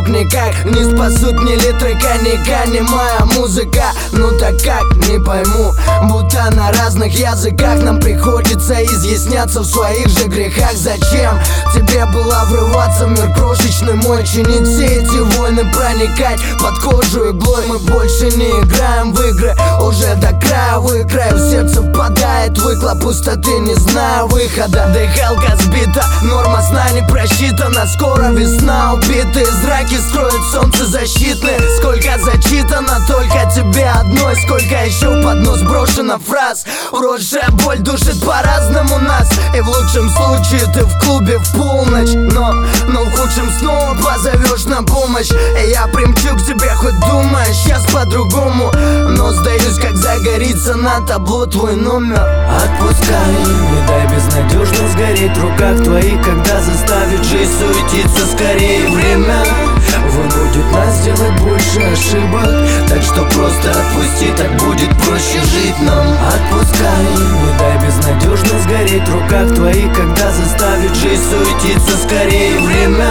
друг, никак не спасут ни литры коньяка, не моя музыка. Ну так как, не пойму, будто на разных языках нам приходится изъясняться в своих же грехах. Зачем тебе было врываться в мир крошечный мой, чинить все эти войны, проникать под кожу иглой? Мы больше не играем в игры, уже до края выкраю, в сердце впадает выхлоп пустоты, не знаю выхода. Дыхалка сбита, норма сна не просчитана, скоро весна, убитые зраки скроет солнце защитные. Сколько зачитано только тебе одной, сколько еще под нос брошено фраз. Уросшая боль душит по-разному нас, и в лучшем случае ты в клубе в полночь, но в худшем снова позовешь на помощь. И я примчу к тебе, хоть думаешь сейчас по-другому, но сдаюсь, как загорится на табло твой номер. Отпускай, не дай безнадежно сгореть в руках твоих, когда заставит жизнь суетиться скорее. Время вынудит нас сделать больше ошибок, так что просто отпусти, так будет проще жить нам. Отпускай, не дай безнадежно сгореть в руках твоих, когда заставит жизнь суетиться скорее. Время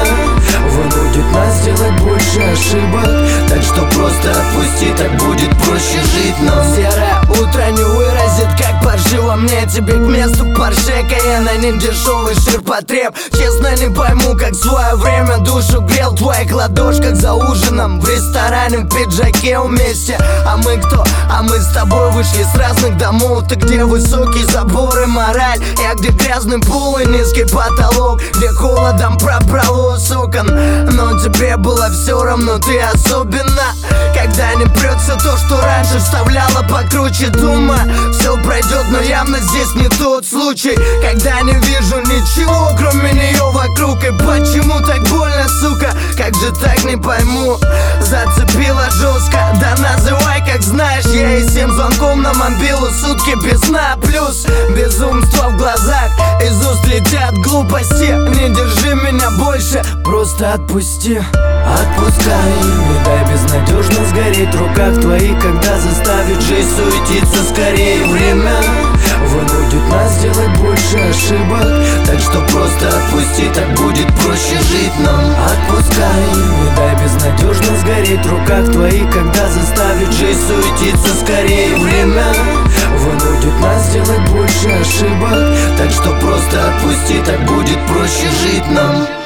вынудит нас сделать больше ошибок, так что просто отпусти, так будет проще жить нам. Серое утро не выразит, как паршиво мне, тебе к месту Порше Кайена, не дешевый ширпотреб. Честно не пойму, как в свое время душу грел в твоих ладошках за ужином в ресторане в пиджаке вместе. А мы кто? А мы с тобой вышли с разных домов. Ты где высокий забор и мораль, я где грязный пол и низкий потолок, где холодом пробрало с окон. Но тебе было все равно, ты особенно, когда не прется то, что раньше вставляла покруче. Думаю, все пройдет, но явно здесь не тот случай, когда не вижу ничего, кроме нее вокруг. И почему так больно, сука, как же так, не пойму. Зацепила жестко, да называй как знаешь. Я и 7 звонков на мобилу, сутки без сна, плюс безумство в глазах, из уст летят глупости. Не держи меня больше, просто отпусти. Отпускай, не дай безнадежно сгореть в руках твоих, когда заставит жизнь суетиться скорее. Время вынудит нас сделать больше ошибок, так что просто отпусти, так будет проще жить нам. Отпускай, не дай безнадежно сгореть в руках твоих, когда заставит жизнь суетиться скорее. Время вынудит нас сделать больше ошибок, так что просто отпусти, так будет проще жить нам.